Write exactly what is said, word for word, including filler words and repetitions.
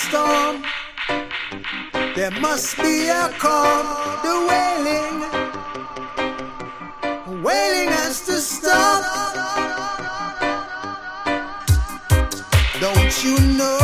storm. There must be a calm. The wailing, wailing has to stop. Don't you know?